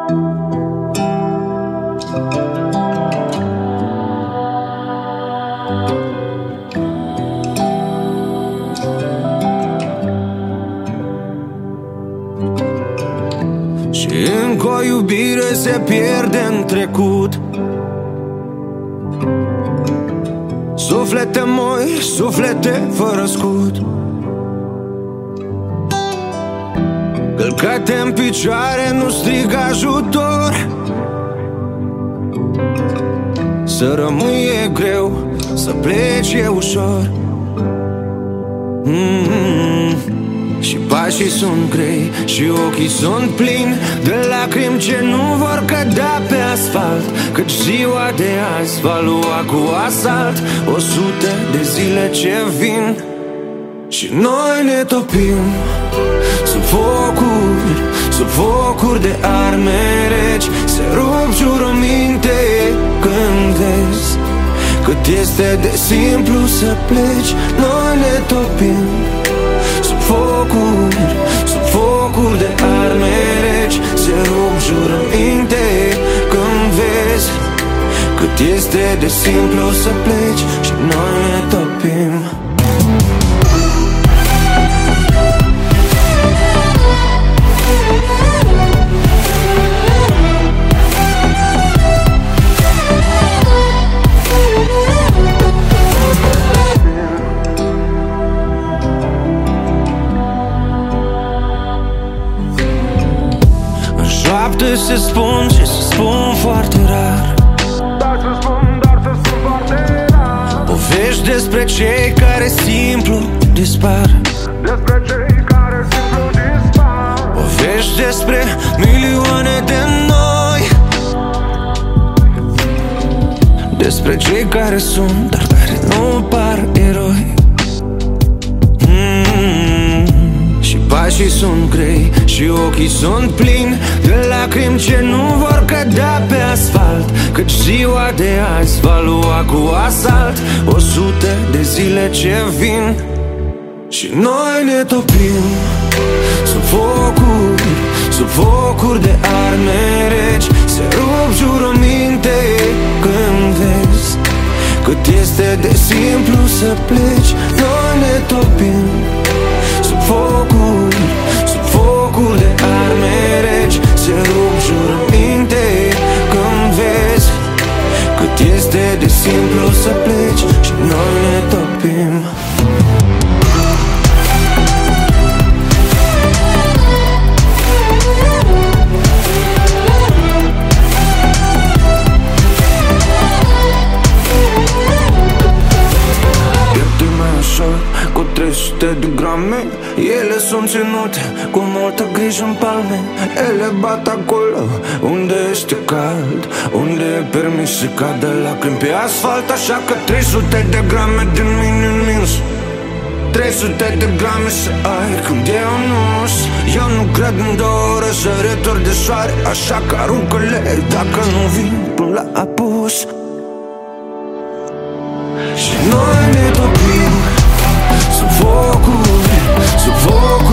Și încă o iubire se pierde în trecut. Suflete moi, suflete fără scut, călcate în picioare, nu strig ajutor. Să rămâi e greu, să pleci e ușor. Și pașii sunt grei și ochii sunt plini de lacrimi ce nu vor cădea pe asfalt, căci ziua de azi va lua cu asalt 100 de zile ce vin. Și noi ne topim sub focuri de arme reci. Se rup jurăminte când vezi cât este de simplu să pleci. Noi ne topim sub focuri de arme reci. Se rup jurăminte când vezi cât este de simplu să pleci. Și noi ne topim. Șoapte se spun și se spun foarte rar, dar se spun foarte rar. Povești despre cei care simplu dispar, despre cei care simplu dispar. Povești despre milioane de noi, despre cei care sunt, dar care nu par eroi. Și pașii sunt grei și ochii sunt plini de lacrimi ce nu vor cădea pe asfalt, căci ziua de azi va lua cu asalt 100 de zile ce vin. Și noi ne topim sub focuri de arme reci. Se rup jurăminte când vezi cât este de simplu să pleci. Noi ne topim sub focuri de arme reci. Se rup jurăminte când vezi cât este de simplu să pleci. Și noi ne topim. Cu 300 de grame, ele sunt ținute cu multă grijă în palme. Ele bat acolo unde este cald, unde e permis să cadă lacrimi pe asfalt. Așa că 300 de grame din mine în minus, 300 de grame să ai când eu nu-s. Eu nu cred în 2 ore sărituri de soare, așa că aruncă-le dacă nu vin până la apus. Și noi ne topim sub focuri